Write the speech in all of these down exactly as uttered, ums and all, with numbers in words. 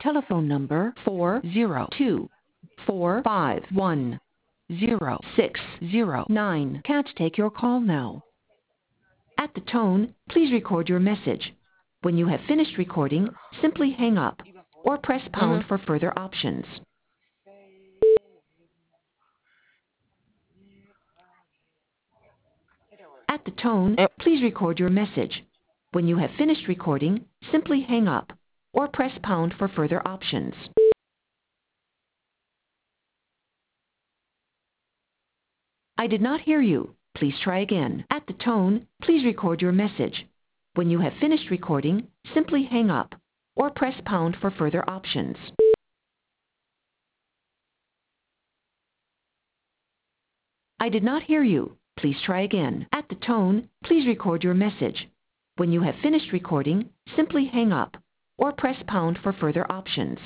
telephone number four zero two four five one zero six zero nine can't take your call now. At the tone, please record your message. When you have finished recording, simply hang up or press pound Mhm. for further options. At the tone, And please record your message. When you have finished recording, simply hang up or press pound for further options. I did not hear you. Please try again. At the tone, please record your message. When you have finished recording, simply hang up or press pound for further options. I did not hear you. Please try again. At the tone, please record your message. When you have finished recording, simply hang up or press pound for further options.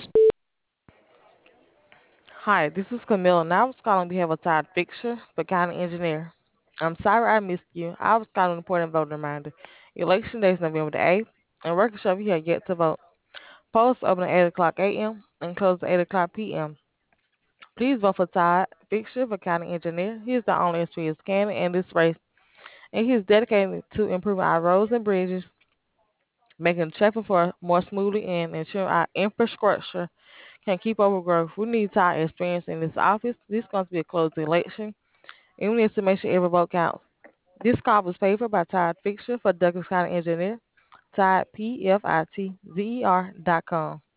Hi, this is Camilla, and I was calling on behalf of Todd Fixer, the county engineer. I'm sorry I missed you. I was calling an important voter reminder. Election day is November the eighth, and record show you have yet to vote. Polls open at eight o'clock a m and close at eight o'clock p m Please vote for Todd Fixer, the county engineer. He is the only experienced candidate in this race, and he is dedicated to improving our roads and bridges, making traffic for more smoothly, and ensuring our infrastructure can keep up with growth. We need Todd experience in this office. This is going to be a closed election, and we need to make sure every vote counts. This call was paid for by Todd Fixer for Douglas County Engineer, Todd, P F I T Z E R dot com.